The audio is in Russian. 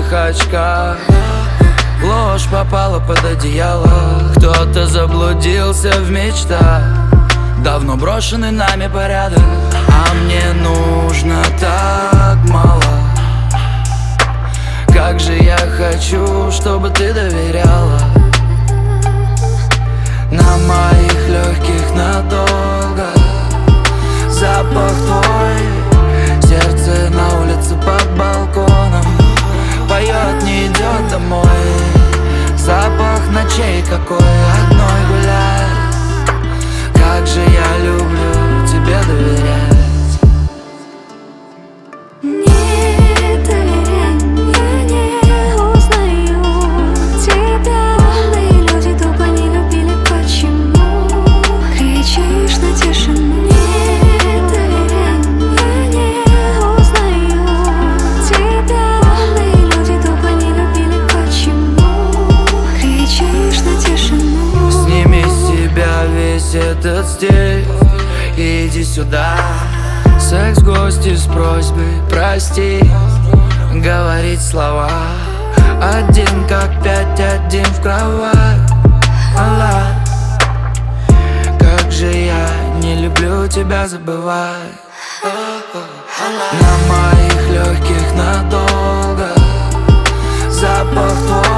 черных очках. Ложь попала под одеяло. Кто-то заблудился в мечтах. Давно брошенный нами порядок, а мне нужно так мало. Как же я хочу, чтобы ты доверяла. На моих легких надолго запах твой. Сердце на улице под балконом поет, не идет домой. Запах ночей какой, одной гулять. Как же я люблю тебе доверять. Не доверяй, я не узнаю тебя. Умные люди тупо не любили, почему кричишь на тишину? Не доверяй, я не узнаю тебя. Умные люди тупо не любили, почему кричишь на тишину? Сними с себя весь этот стиль и иди сюда. Секс в гости с просьбой прости, говорить слова. Один как пять, один в кровать. Как же я не люблю тебя забывать. На моих легких надолго запах твой.